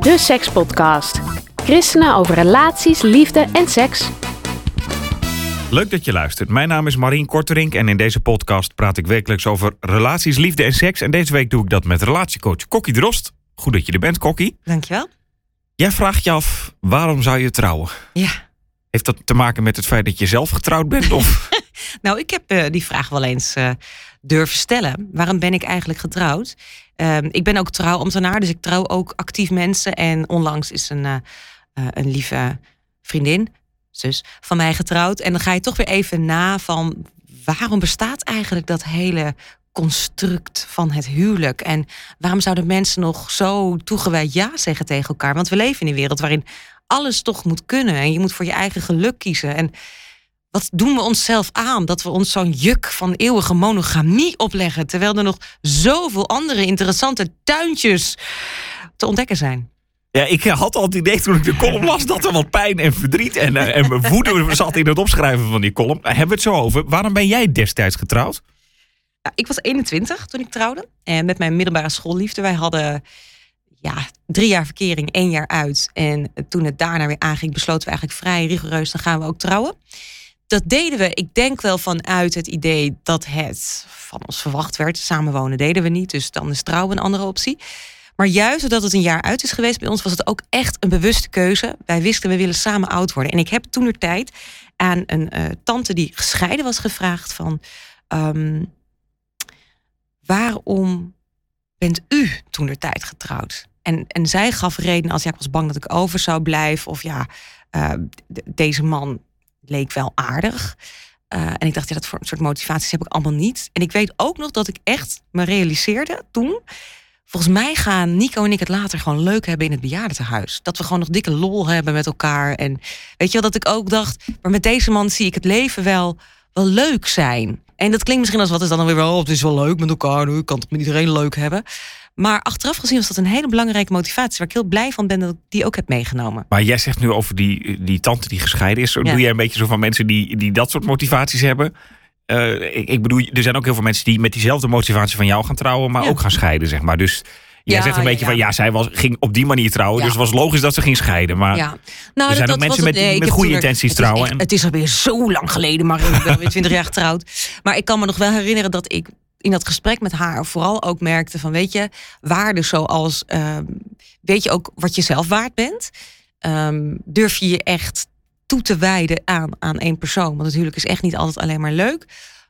de Sekspodcast. Christenen over relaties, liefde en seks. Leuk dat je luistert. Mijn naam is Marien Korterink en in deze podcast praat ik wekelijks over relaties, liefde en seks. En deze week doe ik dat met relatiecoach Kokkie Drost. Goed dat je er bent, Kokkie. Dankjewel. Jij vraagt je af, waarom zou je trouwen? Ja. Heeft dat te maken met het feit dat je zelf getrouwd bent? Of? Nou, ik heb die vraag wel eens durven stellen. Waarom ben ik eigenlijk getrouwd? Ik ben ook trouwambtenaar, dus ik trouw ook actief mensen. En onlangs is een lieve vriendin, zus, van mij getrouwd. En dan ga je toch weer even na van, waarom bestaat eigenlijk dat hele construct van het huwelijk? En waarom zouden mensen nog zo toegewijd ja zeggen tegen elkaar? Want we leven in een wereld waarin alles toch moet kunnen. En je moet voor je eigen geluk kiezen. En wat doen we onszelf aan? Dat we ons zo'n juk van eeuwige monogamie opleggen. Terwijl er nog zoveel andere interessante tuintjes te ontdekken zijn. Ja, ik had al het idee toen ik de column las dat er wat pijn en verdriet en woede zat in het opschrijven van die column. Hebben we het zo over? Waarom ben jij destijds getrouwd? Ik was 21 toen ik trouwde. En met mijn middelbare schoolliefde. Wij hadden 3 jaar verkering, 1 jaar uit. En toen het daarna weer aanging, besloten we eigenlijk vrij rigoureus, dan gaan we ook trouwen. Dat deden we, ik denk wel vanuit het idee dat het van ons verwacht werd. Samenwonen deden we niet, dus dan is trouwen een andere optie. Maar juist doordat het 1 jaar uit is geweest bij ons, was het ook echt een bewuste keuze. Wij wisten, we willen samen oud worden. En ik heb toentertijd aan een tante die gescheiden was gevraagd van, waarom bent u toentertijd getrouwd? En zij gaf reden als, ik was bang dat ik over zou blijven. Of deze man leek wel aardig. En ik dacht, dat soort motivaties heb ik allemaal niet. En ik weet ook nog dat ik echt me realiseerde toen, volgens mij gaan Nico en ik het later gewoon leuk hebben in het bejaardentehuis. Dat we gewoon nog dikke lol hebben met elkaar. En weet je wel, dat ik ook dacht, maar met deze man zie ik het leven wel leuk zijn. En dat klinkt misschien als, wat is dan weer wel, het is wel leuk met elkaar, nu kan het met iedereen leuk hebben. Maar achteraf gezien was dat een hele belangrijke motivatie, waar ik heel blij van ben dat ik die ook heb meegenomen. Maar jij zegt nu over die tante die gescheiden is. Doe jij een beetje zo van mensen die dat soort motivaties hebben? Ik bedoel, er zijn ook heel veel mensen die met diezelfde motivatie van jou gaan trouwen, maar ook gaan scheiden, zeg maar. Dus jij zegt een beetje van, zij ging op die manier trouwen, dus het was logisch dat ze ging scheiden. Maar nou, er zijn ook mensen met goede intenties trouwen. Het is alweer zo lang geleden, maar ik ben weer 20 jaar getrouwd. Maar ik kan me nog wel herinneren dat ik in dat gesprek met haar vooral ook merkte van, weet je, waarden zoals, weet je ook wat je zelf waard bent? Durf je je echt toe te wijden aan één persoon? Want natuurlijk is echt niet altijd alleen maar leuk.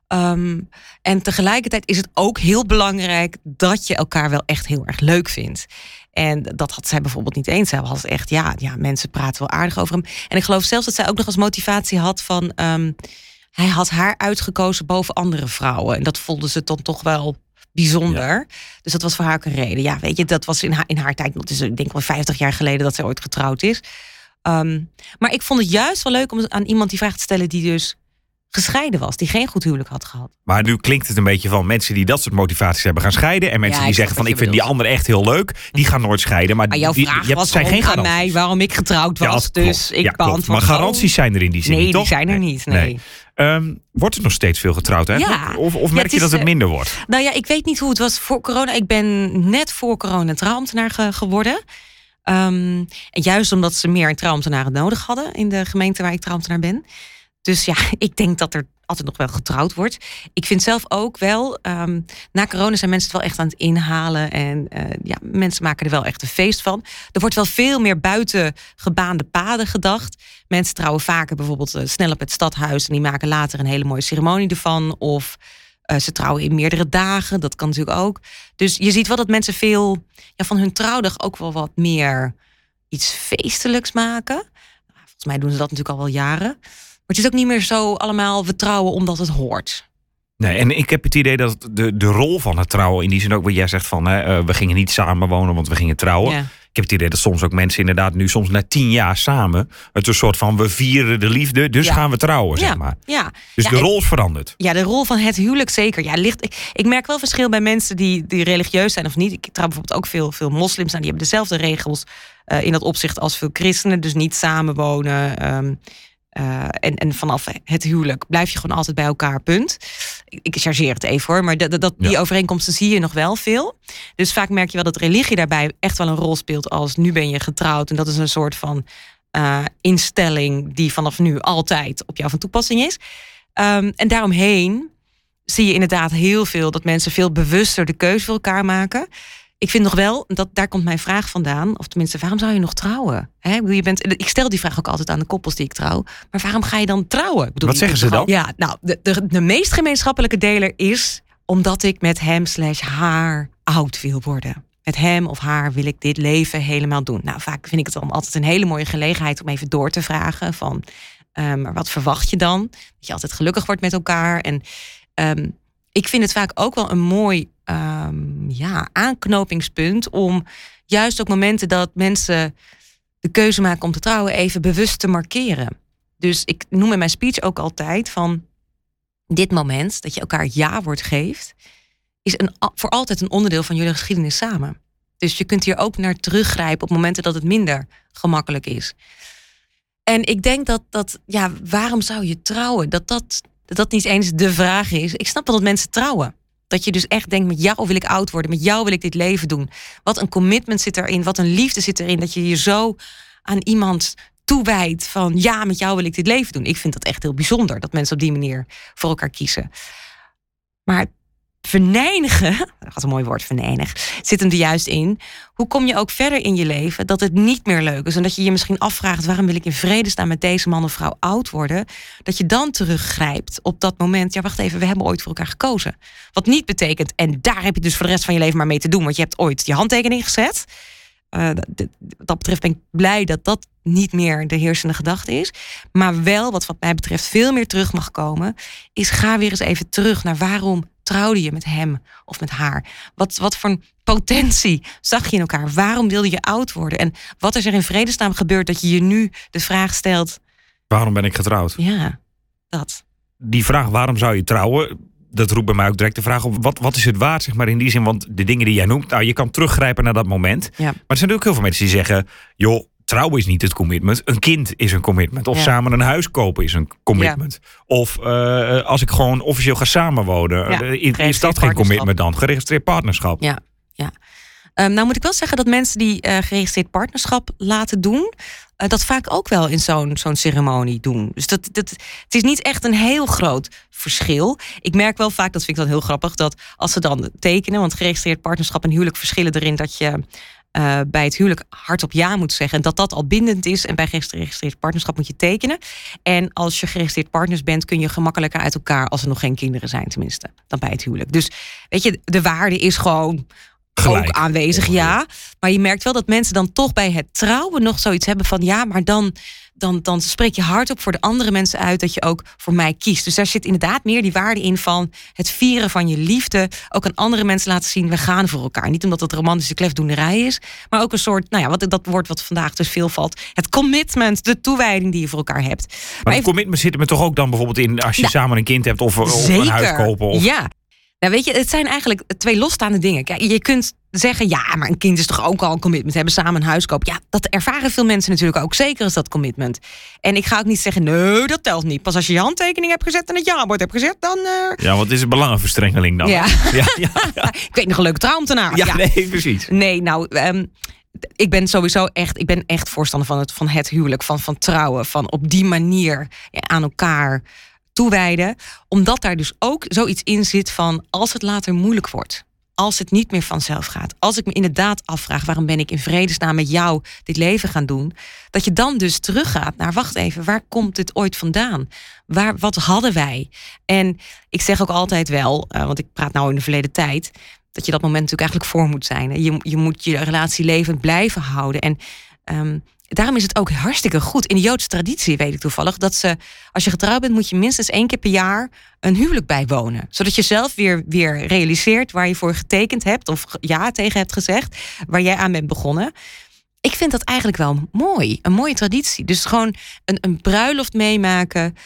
En tegelijkertijd is het ook heel belangrijk dat je elkaar wel echt heel erg leuk vindt. En dat had zij bijvoorbeeld niet eens. Zij was echt, mensen praten wel aardig over hem. En ik geloof zelfs dat zij ook nog als motivatie had van, hij had haar uitgekozen boven andere vrouwen. En dat voelde ze dan toch wel bijzonder. Ja. Dus dat was voor haar ook een reden. Ja, weet je, dat was in haar tijd, dat is ik denk wel 50 jaar geleden dat zij ooit getrouwd is. Maar ik vond het juist wel leuk om aan iemand die vraag te stellen die dus gescheiden was, die geen goed huwelijk had gehad. Maar nu klinkt het een beetje van mensen die dat soort motivaties hebben gaan scheiden. En mensen die zeggen van, ik vind die ander echt heel leuk. Die gaan nooit scheiden. Maar jouw vraag was zijn geen aan mij waarom ik getrouwd was. Ja, dus ik beantwoord. Maar garanties zijn er in die zin niet, toch? Die zijn er niet. Nee. Wordt er nog steeds veel getrouwd? Hè? Ja. Of merk je dat het minder wordt? Nou ja, ik weet niet hoe het was voor corona. Ik ben net voor corona trouwambtenaar geworden. En juist omdat ze meer trouwambtenaren nodig hadden in de gemeente waar ik trouwambtenaar ben. Dus ik denk dat er altijd nog wel getrouwd wordt. Ik vind zelf ook wel, na corona zijn mensen het wel echt aan het inhalen. En mensen maken er wel echt een feest van. Er wordt wel veel meer buiten gebaande paden gedacht. Mensen trouwen vaker bijvoorbeeld snel op het stadhuis. En die maken later een hele mooie ceremonie ervan. Of ze trouwen in meerdere dagen. Dat kan natuurlijk ook. Dus je ziet wel dat mensen veel van hun trouwdag ook wel wat meer iets feestelijks maken. Volgens mij doen ze dat natuurlijk al wel jaren. Maar het is ook niet meer zo allemaal, we trouwen omdat het hoort. Nee, en ik heb het idee dat de rol van het trouwen, in die zin ook wat jij zegt van, we gingen niet samenwonen, want we gingen trouwen. Ja. Ik heb het idee dat soms ook mensen inderdaad nu soms na 10 jaar samen, het is een soort van, we vieren de liefde, dus gaan we trouwen, zeg maar. Ja. Dus de rol is veranderd. Ja, de rol van het huwelijk zeker. Ja, ik merk wel verschil bij mensen die religieus zijn of niet. Ik trouw bijvoorbeeld ook veel moslims aan, die hebben dezelfde regels in dat opzicht als veel christenen. Dus niet samenwonen, En vanaf het huwelijk blijf je gewoon altijd bij elkaar, punt. Ik chargeer het even hoor, maar die overeenkomsten zie je nog wel veel. Dus vaak merk je wel dat religie daarbij echt wel een rol speelt als nu ben je getrouwd. En dat is een soort van instelling die vanaf nu altijd op jou van toepassing is. En daaromheen zie je inderdaad heel veel dat mensen veel bewuster de keuze voor elkaar maken. Ik vind nog wel, daar komt mijn vraag vandaan. Of tenminste, waarom zou je nog trouwen? Ik stel die vraag ook altijd aan de koppels die ik trouw. Maar waarom ga je dan trouwen? Wat zeggen ze dan? Ja, nou, de meest gemeenschappelijke deler is omdat ik met hem/haar oud wil worden. Met hem of haar wil ik dit leven helemaal doen. Nou, vaak vind ik het dan altijd een hele mooie gelegenheid om even door te vragen van, maar wat verwacht je dan? Dat je altijd gelukkig wordt met elkaar. En ik vind het vaak ook wel een mooi aanknopingspunt om juist op momenten dat mensen de keuze maken om te trouwen even bewust te markeren. Dus ik noem in mijn speech ook altijd van dit moment dat je elkaar het ja-woord geeft, is voor altijd een onderdeel van jullie geschiedenis samen. Dus je kunt hier ook naar teruggrijpen op momenten dat het minder gemakkelijk is. En ik denk dat waarom zou je trouwen? Dat niet eens de vraag is. Ik snap wel dat mensen trouwen. Dat je dus echt denkt, met jou wil ik oud worden. Met jou wil ik dit leven doen. Wat een commitment zit erin. Wat een liefde zit erin. Dat je je zo aan iemand toewijdt van ja, met jou wil ik dit leven doen. Ik vind dat echt heel bijzonder. Dat mensen op die manier voor elkaar kiezen. Maar verneinigen, dat gaat een mooi woord, vernenig, zit hem er juist in. Hoe kom je ook verder in je leven dat het niet meer leuk is en dat je je misschien afvraagt waarom wil ik in vredesnaam met deze man of vrouw oud worden, dat je dan teruggrijpt op dat moment. Ja, wacht even, we hebben ooit voor elkaar gekozen. Wat niet betekent, en daar heb je dus voor de rest van je leven maar mee te doen, want je hebt ooit je handtekening gezet. Wat dat betreft ben ik blij dat dat niet meer de heersende gedachte is. Maar wel, wat mij betreft veel meer terug mag komen, is ga weer eens even terug naar waarom trouwde je met hem of met haar? Wat voor een potentie zag je in elkaar? Waarom wilde je oud worden? En wat is er in vredesnaam gebeurd dat je je nu de vraag stelt, waarom ben ik getrouwd? Ja, dat. Die vraag, waarom zou je trouwen? Dat roept bij mij ook direct de vraag op, wat is het waard, zeg maar, in die zin? Want de dingen die jij noemt, nou, je kan teruggrijpen naar dat moment. Ja. Maar er zijn ook heel veel mensen die zeggen, joh, trouwen is niet het commitment. Een kind is een commitment. Of samen een huis kopen is een commitment. Ja. Of als ik gewoon officieel ga samenwonen, is dat geen commitment dan? Geregistreerd partnerschap. Ja. Nou moet ik wel zeggen dat mensen die geregistreerd partnerschap laten doen, dat vaak ook wel in zo'n ceremonie doen. Dus het is niet echt een heel groot verschil. Ik merk wel vaak, dat vind ik dan heel grappig, dat als ze dan tekenen, want geregistreerd partnerschap en huwelijk verschillen erin dat je bij het huwelijk hardop ja moet zeggen en dat al bindend is. En bij geregistreerd partnerschap moet je tekenen. En als je geregistreerd partners bent, kun je gemakkelijker uit elkaar als er nog geen kinderen zijn, tenminste, dan bij het huwelijk. Dus weet je, de waarde is gewoon gelijk ook aanwezig, ja. Maar je merkt wel dat mensen dan toch bij het trouwen nog zoiets hebben van ja, maar dan spreek je hardop voor de andere mensen uit dat je ook voor mij kiest. Dus daar zit inderdaad meer die waarde in van het vieren van je liefde. Ook aan andere mensen laten zien, we gaan voor elkaar. Niet omdat het romantische klefdoenerij is, maar ook een soort, dat woord wat vandaag dus veel valt. Het commitment, de toewijding die je voor elkaar hebt. Maar het commitment zit er toch ook dan bijvoorbeeld in als je samen een kind hebt of een huis kopen? Of... Ja. Nou, weet je, het zijn eigenlijk twee losstaande dingen. Kijk, je kunt zeggen, ja, maar een kind is toch ook al een commitment. Hebben samen een huis kopen. Ja, dat ervaren veel mensen natuurlijk ook. Zeker als dat commitment. En ik ga ook niet zeggen, nee, dat telt niet. Pas als je je handtekening hebt gezet en het ja-woord hebt gezet, dan... Ja, wat is een belangenverstrengeling dan? Ja. Ja. Ik weet nog een leuke trouwambtenaar. Ja, nee, precies. Nee, nou... Ik ben sowieso echt voorstander van het huwelijk, van trouwen. Van op die manier aan elkaar toewijden, omdat daar dus ook zoiets in zit van als het later moeilijk wordt, als het niet meer vanzelf gaat, als ik me inderdaad afvraag waarom ben ik in vredesnaam met jou dit leven gaan doen, dat je dan dus teruggaat naar wacht even, waar komt dit ooit vandaan? Wat hadden wij? En ik zeg ook altijd wel, want ik praat nou in de verleden tijd, dat je dat moment natuurlijk eigenlijk voor moet zijn. Je moet je relatie levend blijven houden. En daarom is het ook hartstikke goed. In de Joodse traditie weet ik toevallig dat als je getrouwd bent, moet je minstens 1 keer per jaar een huwelijk bijwonen. Zodat je zelf weer realiseert waar je voor getekend hebt of ja tegen hebt gezegd, waar jij aan bent begonnen. Ik vind dat eigenlijk wel mooi. Een mooie traditie. Dus gewoon een bruiloft meemaken,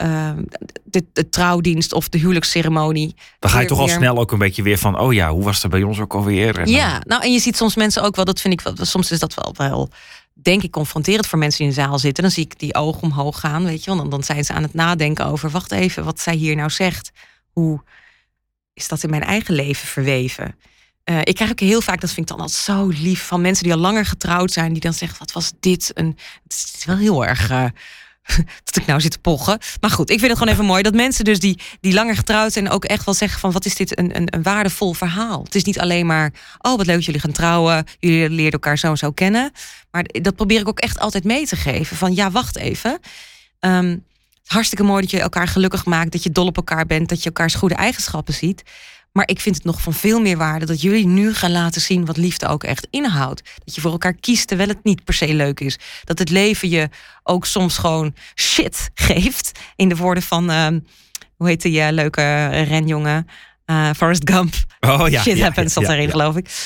de trouwdienst of de huwelijksceremonie. Dan ga je toch al snel ook een beetje weer van, oh ja, hoe was het bij ons ook alweer? En ja, nou en je ziet soms mensen ook wel, dat vind ik wel, soms is dat wel denk ik confronterend voor mensen die in de zaal zitten. Dan zie ik die ogen omhoog gaan, weet je. Want dan zijn ze aan het nadenken over, wacht even, wat zij hier nou zegt. Hoe is dat in mijn eigen leven verweven? Ik krijg ook heel vaak, dat vind ik dan altijd zo lief, van mensen die al langer getrouwd zijn, die dan zeggen, wat was dit? Het is wel heel erg dat ik nou zit te pochen. Maar goed, ik vind het gewoon even mooi dat mensen dus die langer getrouwd zijn ook echt wel zeggen van, wat is dit een waardevol verhaal? Het is niet alleen maar, oh wat leuk, jullie gaan trouwen, jullie leerden elkaar zo en zo kennen. Maar dat probeer ik ook echt altijd mee te geven. Van ja, wacht even. Hartstikke mooi dat je elkaar gelukkig maakt, dat je dol op elkaar bent, dat je elkaars goede eigenschappen ziet. Maar ik vind het nog van veel meer waarde dat jullie nu gaan laten zien wat liefde ook echt inhoudt. Dat je voor elkaar kiest terwijl het niet per se leuk is. Dat het leven je ook soms gewoon shit geeft. In de woorden van, hoe heet die leuke renjongen? Forrest Gump. Oh ja. Shit happens, zat erin, geloof ik.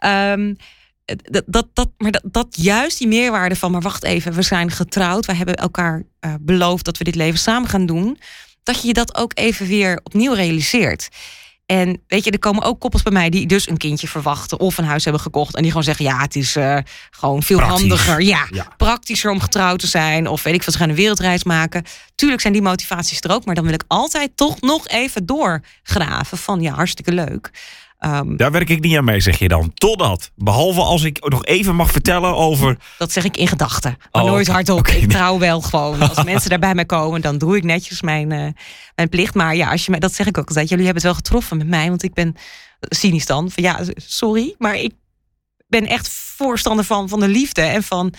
Dat juist die meerwaarde van, maar wacht even, we zijn getrouwd. Wij hebben elkaar beloofd dat we dit leven samen gaan doen. Dat je dat ook even weer opnieuw realiseert. En weet je, er komen ook koppels bij mij die dus een kindje verwachten of een huis hebben gekocht en die gewoon zeggen, ja, het is gewoon veel handiger. Ja, praktischer om getrouwd te zijn of weet ik wat, ze gaan een wereldreis maken. Tuurlijk zijn die motivaties er ook, maar dan wil ik altijd toch nog even doorgraven van, ja, hartstikke leuk. Daar werk ik niet aan mee, zeg je dan. Totdat. Behalve als ik nog even mag vertellen over... Dat zeg ik in gedachten. Maar nooit hardop. Okay. Ik trouw wel gewoon. Als mensen daar bij mij komen, dan doe ik netjes mijn plicht. Maar ja, als je mij, dat zeg ik ook altijd. Jullie hebben het wel getroffen met mij. Want ik ben cynisch dan. Van ja, sorry. Maar ik ben echt voorstander van de liefde. En van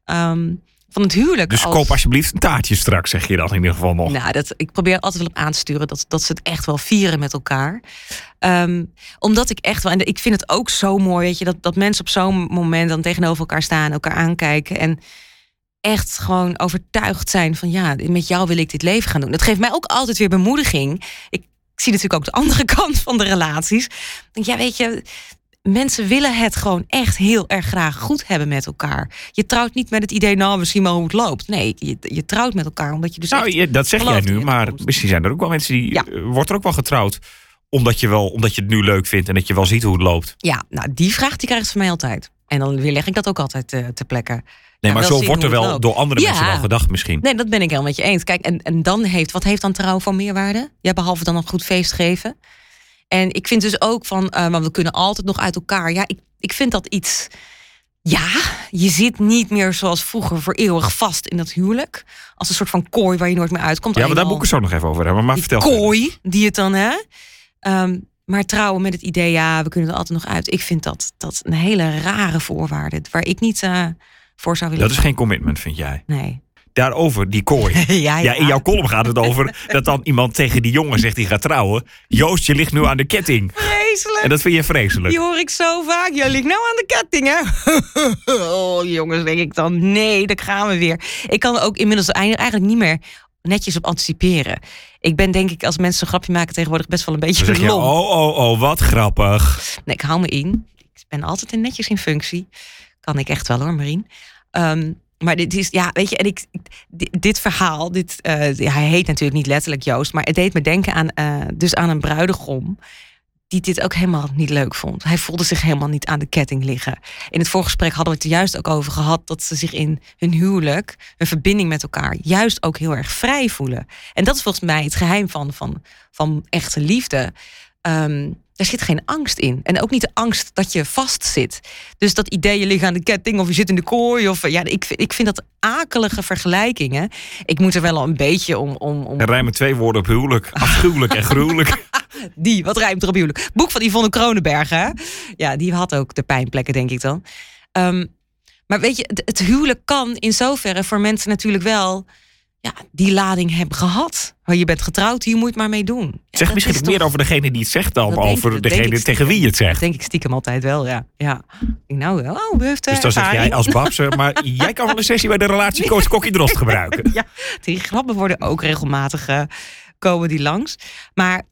het huwelijk. Dus koop alsjeblieft een taartje straks, zeg je dan in ieder geval nog. Nou, ik probeer altijd wel op aan te sturen dat ze het echt wel vieren met elkaar. Omdat ik echt wel, en ik vind het ook zo mooi, weet je, dat mensen op zo'n moment dan tegenover elkaar staan, elkaar aankijken en echt gewoon overtuigd zijn van, ja, met jou wil ik dit leven gaan doen. Dat geeft mij ook altijd weer bemoediging. Ik zie natuurlijk ook de andere kant van de relaties. Ik denk, ja, weet je, mensen willen het gewoon echt heel erg graag goed hebben met elkaar. Je trouwt niet met het idee, nou, misschien wel hoe het loopt. Nee, je trouwt met elkaar omdat je dus dat zeg jij nu, maar misschien zijn er ook wel mensen die... Wordt er ook wel getrouwd omdat je het nu leuk vindt en dat je wel ziet hoe het loopt? Ja, nou, die vraag die krijgt van mij altijd. En dan weerleg ik dat ook altijd ter plekke. Nee, maar zo wordt er wel door andere mensen wel gedacht misschien. Nee, dat ben ik helemaal met je eens. Kijk, en dan wat heeft dan trouw voor meerwaarde? Ja, behalve dan een goed feest geven. En ik vind dus ook van, maar we kunnen altijd nog uit elkaar. Ja, ik vind dat iets... Ja, je zit niet meer zoals vroeger voor eeuwig vast in dat huwelijk. Als een soort van kooi waar je nooit meer uitkomt. Ja, maar daar moet ik het zo nog even over hebben. Maar vertel. Kooi, die het dan, hè? Maar trouwen met het idee, ja, we kunnen er altijd nog uit. Ik vind dat een hele rare voorwaarde. Waar ik niet voor zou willen. Dat is geen commitment, vind jij? Nee. Daarover, die kooi. Ja, in jouw column gaat het over dat dan iemand tegen die jongen zegt die gaat trouwen. Joost, je ligt nu aan de ketting. Vreselijk. En dat vind je vreselijk. Die hoor ik zo vaak. Je ligt nou aan de ketting, hè? Oh, jongens, denk ik dan. Nee, daar gaan we weer. Ik kan er ook inmiddels eigenlijk niet meer netjes op anticiperen. Ik ben denk ik, als mensen een grapje maken tegenwoordig best wel een beetje dan zeg je, oh, wat grappig. Nee, ik hou me in. Ik ben altijd netjes in functie. Kan ik echt wel hoor, Marien. Maar dit is, ja, weet je, en dit verhaal, hij heet natuurlijk niet letterlijk Joost, maar het deed me denken aan een bruidegom die dit ook helemaal niet leuk vond. Hij voelde zich helemaal niet aan de ketting liggen. In het voorgesprek hadden we het er juist ook over gehad dat ze zich in hun huwelijk, hun verbinding met elkaar, juist ook heel erg vrij voelen. En dat is volgens mij het geheim van echte liefde. Er zit geen angst in. En ook niet de angst dat je vastzit. Dus dat idee, je ligt aan de ketting of je zit in de kooi. Of, ja, ik vind dat akelige vergelijkingen. Ik moet er wel al een beetje om... Er rijmen 2 woorden op huwelijk. Afschuwelijk en gruwelijk. Wat rijmt er op huwelijk? Boek van Yvonne Kronenberg, hè? Ja, die had ook de pijnplekken, denk ik dan. Maar weet je, het huwelijk kan in zoverre voor mensen natuurlijk wel... Ja, die lading hebben gehad. Je bent getrouwd, hier moet je het maar mee doen. Ja, zeg misschien meer over degene die het zegt dan over degene tegen wie je het zegt. Dat denk ik stiekem altijd wel, ja. Nou wel, dus dan zeg jij als Babs, maar jij kan wel een sessie bij de relatiecoach Kokkie Drost gebruiken. Ja, die grappen worden ook regelmatig komen die langs. Maar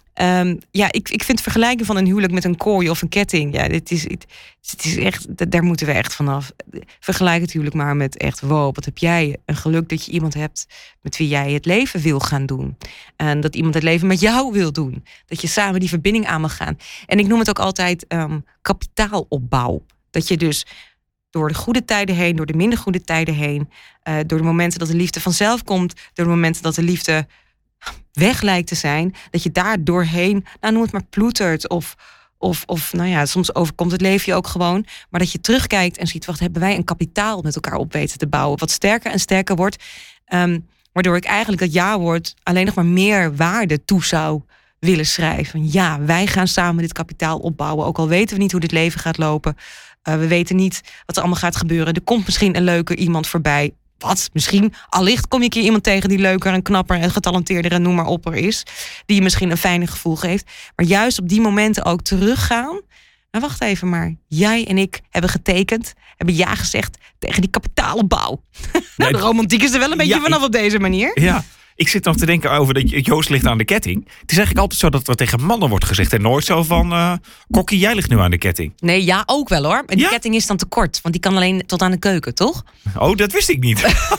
ik vind vergelijken van een huwelijk met een kooi of een ketting. Ja, het is echt, daar moeten we echt vanaf. Vergelijk het huwelijk maar met echt, wow, wat heb jij een geluk dat je iemand hebt met wie jij het leven wil gaan doen. En dat iemand het leven met jou wil doen. Dat je samen die verbinding aan mag gaan. En ik noem het ook altijd kapitaalopbouw. Dat je dus door de goede tijden heen, door de minder goede tijden heen. Door de momenten dat de liefde vanzelf komt. Door de momenten dat de liefde weg lijkt te zijn. Dat je daar doorheen, noem het maar ploetert. Of soms overkomt het leven je ook gewoon. Maar dat je terugkijkt en ziet, wacht, hebben wij een kapitaal met elkaar op weten te bouwen. Wat sterker en sterker wordt. Waardoor ik eigenlijk dat ja-woord alleen nog maar meer waarde toe zou willen schrijven. Ja, wij gaan samen dit kapitaal opbouwen. Ook al weten we niet hoe dit leven gaat lopen. We weten niet wat er allemaal gaat gebeuren. Er komt misschien een leuker iemand voorbij. Wat? Misschien, allicht kom je een keer iemand tegen die leuker en knapper en getalenteerder en noem maar op er is. Die je misschien een fijner gevoel geeft. Maar juist op die momenten ook teruggaan. Nou, wacht even maar. Jij en ik hebben getekend. Hebben ja gezegd tegen die kapitaalopbouw. De romantiek is er wel een beetje vanaf op deze manier. Ja. Ik zit nog te denken over dat Joost ligt aan de ketting. Het is eigenlijk altijd zo dat er tegen mannen wordt gezegd. En nooit zo van, Kokkie, jij ligt nu aan de ketting. Nee, ja, ook wel hoor. Maar die ketting is dan te kort. Want die kan alleen tot aan de keuken, toch? Oh, dat wist ik niet.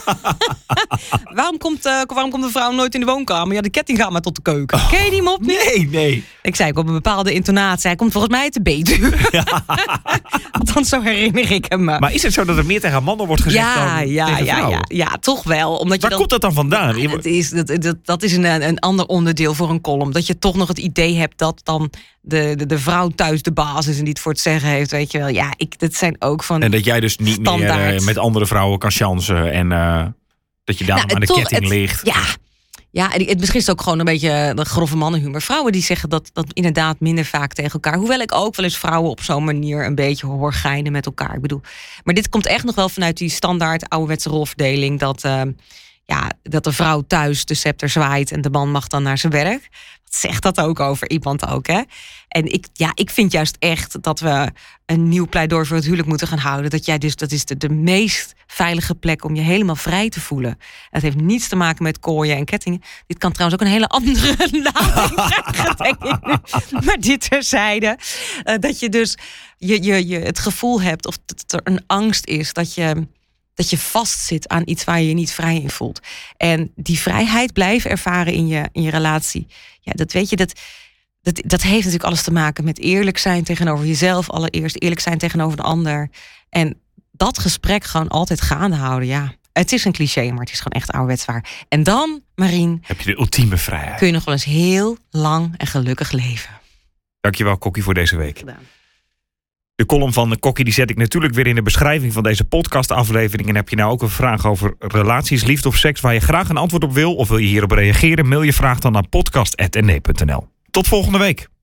Waarom komt de vrouw nooit in de woonkamer? Ja, de ketting gaat maar tot de keuken. Ken je die mop niet? Nee. Ik zei ook op een bepaalde intonatie. Hij komt volgens mij uit de Betuwe. Ja. Althans, zo herinner ik hem. Maar is het zo dat er meer tegen mannen wordt gezegd dan tegen vrouwen? Ja, toch wel. Omdat Waar komt dat dan vandaan? Dat is een ander onderdeel voor een column. Dat je toch nog het idee hebt dat dan de vrouw thuis de baas is en die het voor het zeggen heeft. Weet je wel. Ja, dat zijn ook van. En dat jij dus niet meer met andere vrouwen kan chansen. En dat je daarom aan de ketting ligt. Ja, en misschien is het ook gewoon een beetje de grove mannenhumor. Vrouwen die zeggen dat inderdaad minder vaak tegen elkaar. Hoewel ik ook wel eens vrouwen op zo'n manier een beetje hoor geinen met elkaar. Ik bedoel, maar dit komt echt nog wel vanuit die standaard ouderwetse rolverdeling. Dat de vrouw thuis de scepter zwaait en de man mag dan naar zijn werk. Wat zegt dat ook over iemand ook, hè? En ik vind juist echt dat we een nieuw pleidooi voor het huwelijk moeten gaan houden. Dat is de meest veilige plek om je helemaal vrij te voelen. Het heeft niets te maken met kooien en kettingen. Dit kan trouwens ook een hele andere lading krijgen, denk ik nu. Maar dit terzijde. Dat je dus je het gevoel hebt of dat er een angst is dat je vastzit aan iets waar je je niet vrij in voelt. En die vrijheid blijven ervaren in je relatie. Ja, dat weet je, dat heeft natuurlijk alles te maken met eerlijk zijn tegenover jezelf. Allereerst eerlijk zijn tegenover de ander. En dat gesprek gewoon altijd gaande houden, ja. Het is een cliché, maar het is gewoon echt ouderwets waar. En dan, Marien, heb je de ultieme vrijheid. Kun je nog wel eens heel lang en gelukkig leven. Dankjewel, Kokkie, voor deze week. Gedaan. De column van Kokkie die zet ik natuurlijk weer in de beschrijving van deze podcastaflevering. En heb je nou ook een vraag over relaties, liefde of seks waar je graag een antwoord op wil? Of wil je hierop reageren? Mail je vraag dan naar podcast@nd.nl. Tot volgende week.